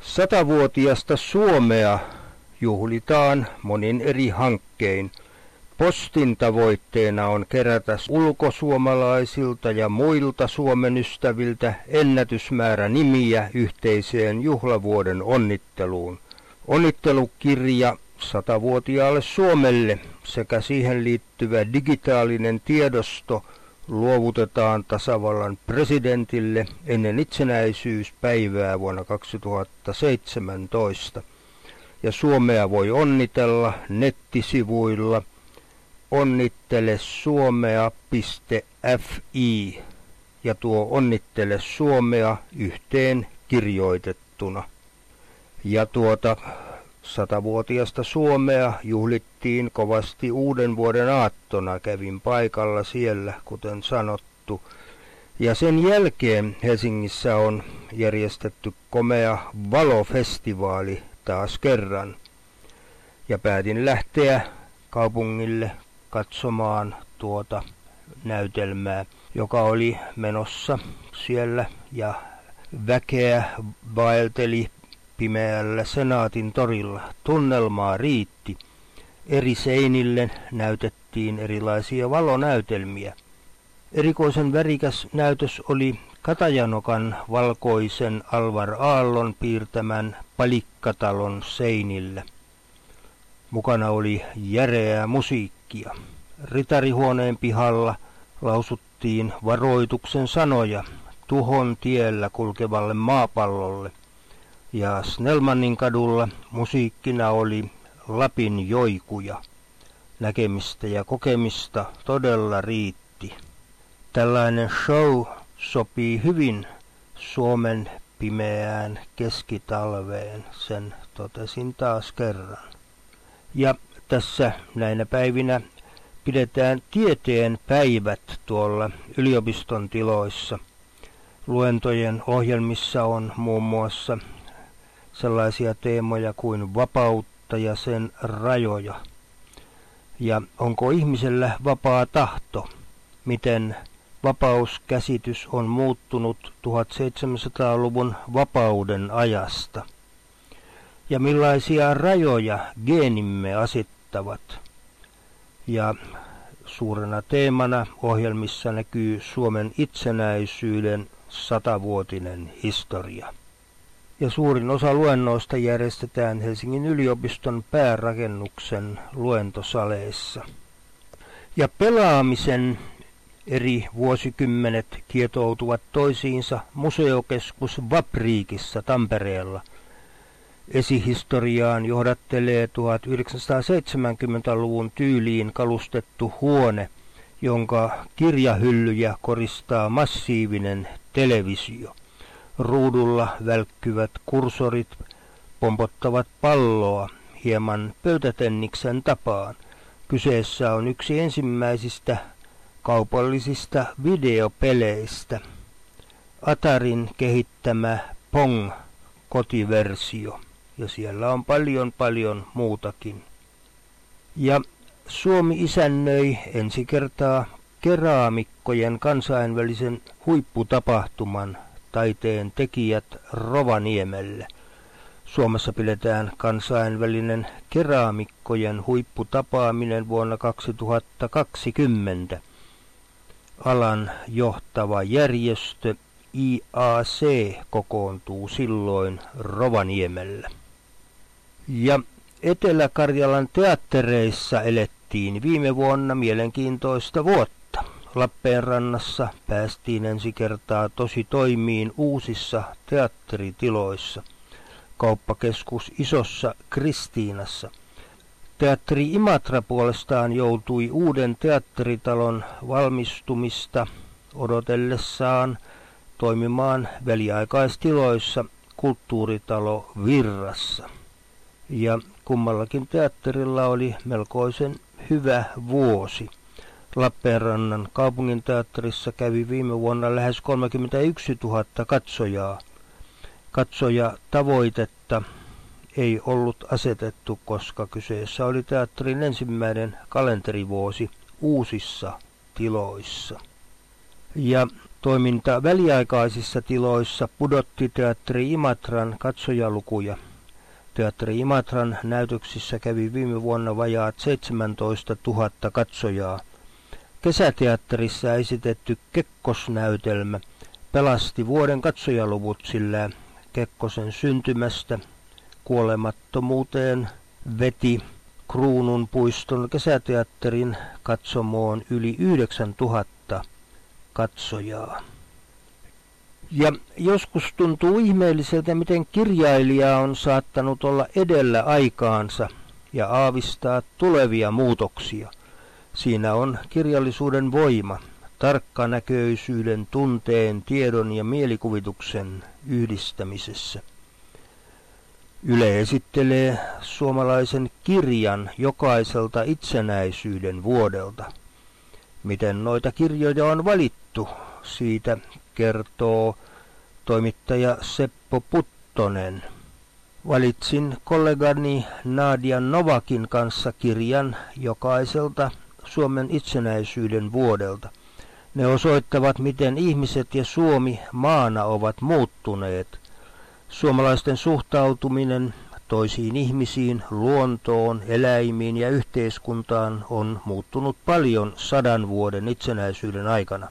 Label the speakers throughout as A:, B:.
A: 100-vuotiasta Suomea juhlitaan monin eri hankkein. Postin tavoitteena on kerätä ulkosuomalaisilta ja muilta Suomen ystäviltä ennätysmäärä nimiä yhteiseen juhlavuoden onnitteluun. Onnittelukirja 100-vuotiaalle Suomelle sekä siihen liittyvä digitaalinen tiedosto luovutetaan tasavallan presidentille ennen itsenäisyyspäivää vuonna 2017. Ja Suomea voi onnitella nettisivuilla onnittelesuomea.fi ja tuo Onnittele Suomea yhteen kirjoitettuna. Ja 100-vuotiasta Suomea juhlittiin kovasti uuden vuoden aattona, kävin paikalla siellä, kuten sanottu. Ja sen jälkeen Helsingissä on järjestetty komea valofestivaali taas kerran. Ja päätin lähteä kaupungille katsomaan tuota näytelmää, joka oli menossa siellä ja väkeä vaelteli pimeällä Senaatin torilla. Tunnelmaa riitti. Eri seinille näytettiin erilaisia valonäytelmiä. Erikoisen värikäs näytös oli Katajanokan valkoisen Alvar Aallon piirtämän Palikkatalon seinillä. Mukana oli järeää musiikkia. Ritarihuoneen pihalla lausuttiin varoituksen sanoja tuhon tiellä kulkevalle maapallolle. Ja Snellmanin kadulla musiikkina oli Lapin joikuja. Näkemistä ja kokemista todella riitti. Tällainen show sopii hyvin Suomen pimeään keskitalveen, sen totesin taas kerran. Ja tässä näinä päivinä pidetään tieteen päivät tuolla yliopiston tiloissa. Luentojen ohjelmissa on muun muassa sellaisia teemoja kuin vapautta ja sen rajoja. Ja onko ihmisellä vapaa tahto? Miten vapauskäsitys on muuttunut 1700-luvun vapauden ajasta? Ja millaisia rajoja geenimme asettavat? Ja suurena teemana ohjelmissa näkyy Suomen itsenäisyyden 100-vuotinen historia. Ja suurin osa luennoista järjestetään Helsingin yliopiston päärakennuksen luentosaleissa. Ja pelaamisen eri vuosikymmenet kietoutuvat toisiinsa museokeskus Vapriikissa Tampereella. Esihistoriaan johdattelee 1970-luvun tyyliin kalustettu huone, jonka kirjahyllyjä koristaa massiivinen televisio. Ruudulla välkkyvät kursorit pompottavat palloa hieman pöytätenniksen tapaan. Kyseessä on yksi ensimmäisistä kaupallisista videopeleistä. Atarin kehittämä Pong-kotiversio. Ja siellä on paljon muutakin. Ja Suomi isännöi ensi kertaa keraamikkojen kansainvälisen huipputapahtuman Taiteen tekijät Rovaniemelle. Suomessa pidetään kansainvälinen keraamikkojen huipputapaaminen vuonna 2020. Alan johtava järjestö IAC kokoontuu silloin Rovaniemellä. Ja Etelä-Karjalan teattereissa elettiin viime vuonna mielenkiintoista vuotta. Lappeenrannassa päästiin ensi kertaa tosi toimiin uusissa teatteritiloissa. Kauppakeskus Isossa Kristiinassa. Teatteri Imatra puolestaan joutui uuden teatteritalon valmistumista odotellessaan toimimaan väliaikaistiloissa Kulttuuritalo Virrassa. Ja kummallakin teatterilla oli melkoisen hyvä vuosi. Lappeenrannan kaupunginteatterissa kävi viime vuonna lähes 31 000 katsojaa. Katsojatavoitetta ei ollut asetettu, koska kyseessä oli teatterin ensimmäinen kalenterivuosi uusissa tiloissa. Ja Toiminta väliaikaisissa tiloissa pudotti Teatteri Imatran katsojalukuja. Teatteri Imatran näytöksissä kävi viime vuonna vajaat 17 000 katsojaa. Kesäteatterissa esitetty Kekkos-näytelmä pelasti vuoden katsojaluvut, sillä Kekkosen syntymästä kuolemattomuuteen veti Kruununpuiston kesäteatterin katsomoon yli 9000 katsojaa. Ja joskus tuntuu ihmeelliseltä, miten kirjailija on saattanut olla edellä aikaansa ja aavistaa tulevia muutoksia. Siinä on kirjallisuuden voima, tarkkanäköisyyden, tunteen, tiedon ja mielikuvituksen yhdistämisessä. Yle esittelee suomalaisen kirjan jokaiselta itsenäisyyden vuodelta. Miten noita kirjoja on valittu, siitä kertoo toimittaja Seppo Puttonen. Valitsin kollegani Nadia Novakin kanssa kirjan jokaiselta Suomen itsenäisyyden vuodelta. Ne osoittavat, miten ihmiset ja Suomi maana ovat muuttuneet. Suomalaisten suhtautuminen toisiin ihmisiin, luontoon, eläimiin ja yhteiskuntaan on muuttunut paljon 100 vuoden itsenäisyyden aikana.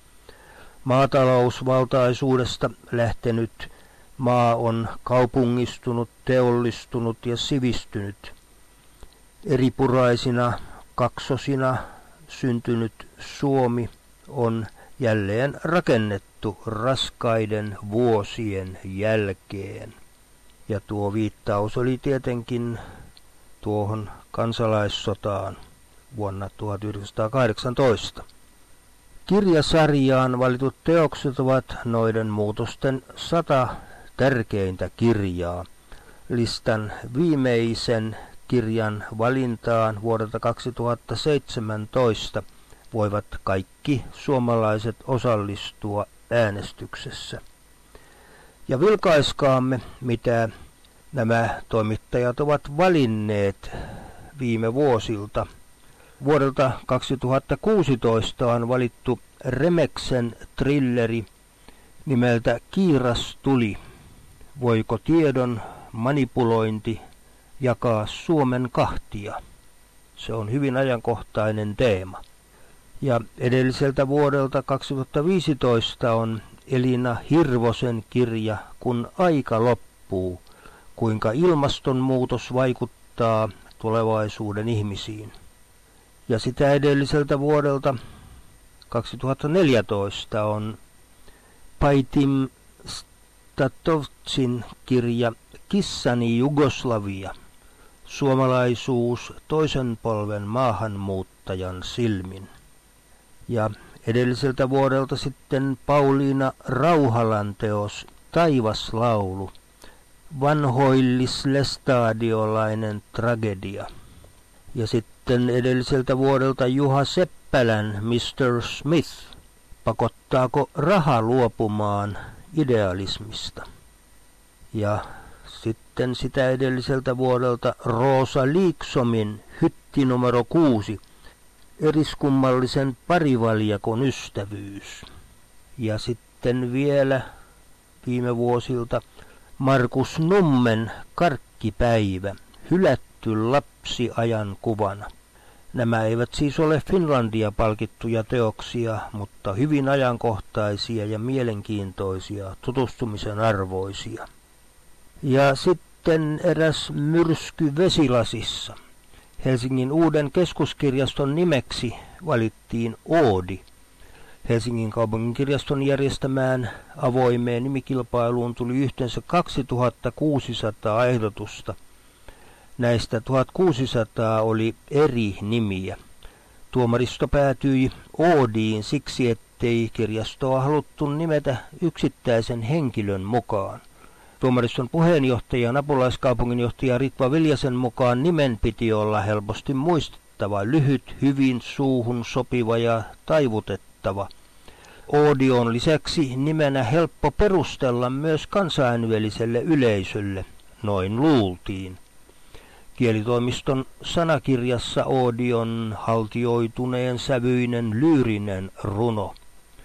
A: Maatalousvaltaisuudesta lähtenyt maa on kaupungistunut, teollistunut ja sivistynyt. Eripuraisina kaksosina syntynyt Suomi on jälleen rakennettu raskaiden vuosien jälkeen. Ja tuo viittaus oli tietenkin tuohon kansalaissotaan vuonna 1918. Kirjasarjaan valitut teokset ovat noiden muutosten 100 tärkeintä kirjaa. Listan viimeisen kirjan valintaan vuodelta 2017 voivat kaikki suomalaiset osallistua äänestyksessä. Ja vilkaiskaamme, mitä nämä toimittajat ovat valinneet viime vuosilta. Vuodelta 2016 on valittu Remeksen thrilleri nimeltä Kiiras tuli. Voiko tiedon manipulointi jakaa Suomen kahtia? Se on hyvin ajankohtainen teema. Ja edelliseltä vuodelta 2015 on Elina Hirvosen kirja Kun aika loppuu, kuinka ilmastonmuutos vaikuttaa tulevaisuuden ihmisiin. Ja sitä edelliseltä vuodelta 2014 on Paitim Statovcin kirja Kissani Jugoslavia, suomalaisuus toisen polven maahanmuuttajan silmin. Ja edelliseltä vuodelta sitten Pauliina Rauhalan teos Taivaslaulu, vanhoillislestadiolainen tragedia. Ja sitten edelliseltä vuodelta Juha Seppälän Mr. Smith, pakottaako raha luopumaan idealismista. Ja sitten sitä edelliseltä vuodelta Roosa Liiksomin Hytti numero 6, eriskummallisen parivaljakon ystävyys. Ja sitten vielä viime vuosilta Markus Nummen Karkkipäivä, hylätty lapsi ajan kuvana. Nämä eivät siis ole Finlandia-palkittuja teoksia, mutta hyvin ajankohtaisia ja mielenkiintoisia, tutustumisen arvoisia. Ja sitten eräs myrsky vesilasissa. Helsingin uuden keskuskirjaston nimeksi valittiin Oodi. Helsingin kaupunginkirjaston järjestämään avoimeen nimikilpailuun tuli yhteensä 2600 ehdotusta. Näistä 1600 oli eri nimiä. Tuomaristo päätyi Oodiin siksi, ettei kirjastoa haluttu nimetä yksittäisen henkilön mukaan. Tuomariston puheenjohtajan apulaiskaupunginjohtaja Ritva Viljasen mukaan nimen piti olla helposti muistettava, lyhyt, hyvin suuhun sopiva ja taivutettava. Oodi on lisäksi nimenä helppo perustella myös kansainväliselle yleisölle, noin luultiin. Kielitoimiston sanakirjassa Oodi on haltioituneen sävyinen lyyrinen runo.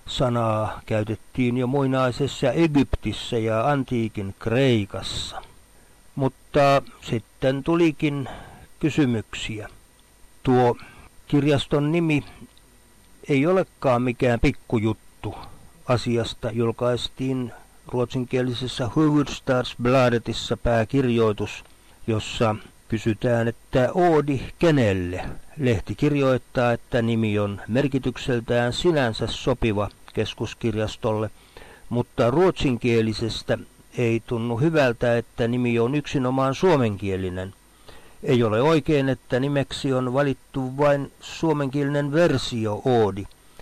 A: Sanaa käytettiin jo muinaisessa Egyptissä ja antiikin Kreikassa. Mutta sitten tulikin kysymyksiä. Tuo kirjaston nimi ei olekaan mikään pikkujuttu. Asiasta julkaistiin ruotsinkielisessä Hufvudstadsbladetissa pääkirjoitus, jossa kysytään, että oodi kenelle. Lehti kirjoittaa, että nimi on merkitykseltään sinänsä sopiva keskuskirjastolle, mutta ruotsinkielisestä ei tunnu hyvältä, että nimi on yksinomaan suomenkielinen. Ei ole oikein, että nimeksi on valittu vain suomenkielinen versio oodi.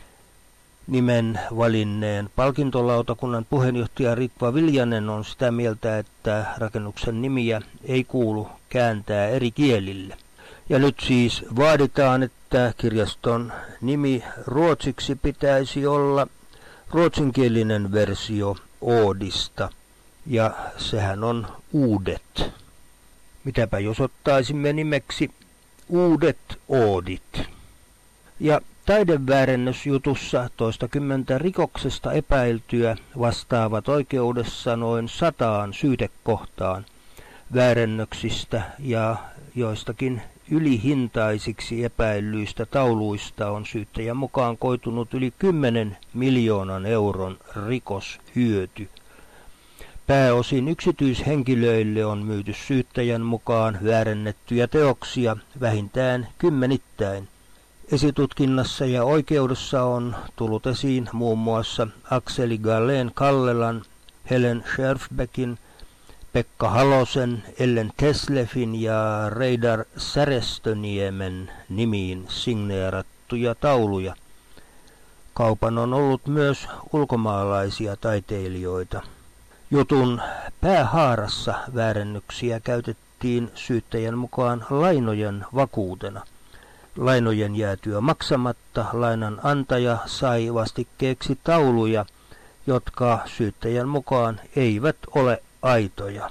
A: Nimen valinneen palkintolautakunnan puheenjohtaja Ritva Viljanen on sitä mieltä, että rakennuksen nimiä ei kuulu kääntää eri kielille. Ja nyt siis vaaditaan, että kirjaston nimi ruotsiksi pitäisi olla ruotsinkielinen versio oodista, ja sehän on uudet. Mitäpä jos ottaisimme nimeksi uudet oodit. Ja taideväärennösjutussa toistakymmentä rikoksesta epäiltyä vastaavat oikeudessa noin 100 syytekohtaan. Väärennöksistä ja joistakin ylihintaisiksi epäillyistä tauluista on syyttäjän mukaan koitunut yli 10 miljoonan euron rikoshyöty. Pääosin yksityishenkilöille on myyty syyttäjän mukaan väärennettyjä teoksia vähintään kymmenittäin. Esitutkinnassa ja oikeudessa on tullut esiin muun muassa Akseli Gallen Kallelan, Helen Scherfbeckin, Pekka Halosen, Ellen Teslefin ja Reidar Särestöniemen nimiin signeerattuja tauluja. Kaupan on ollut myös ulkomaalaisia taiteilijoita. Jutun päähaarassa väärennöksiä käytettiin syyttäjän mukaan lainojen vakuutena. Lainojen jäätyä maksamatta lainan antaja sai vastikkeeksi tauluja, jotka syyttäjän mukaan eivät ole aitoja.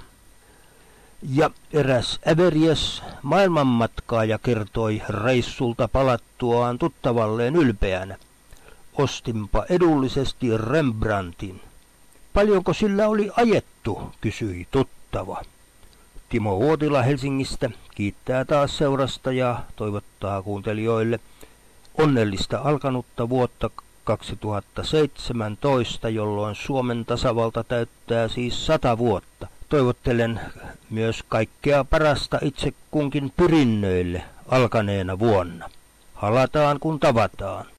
A: Ja eräs äveriäs maailmanmatkaaja kertoi reissulta palattuaan tuttavalleen ylpeänä. Ostinpa edullisesti Rembrandtin. Paljonko sillä oli ajettu, kysyi tuttava. Timo Uotila Helsingistä kiittää taas seurasta ja toivottaa kuuntelijoille onnellista alkanutta vuotta 2017, jolloin Suomen tasavalta täyttää siis 100 vuotta. Toivottelen myös kaikkea parasta itse kunkin pyrinnöille alkaneena vuonna. Halataan kun tavataan.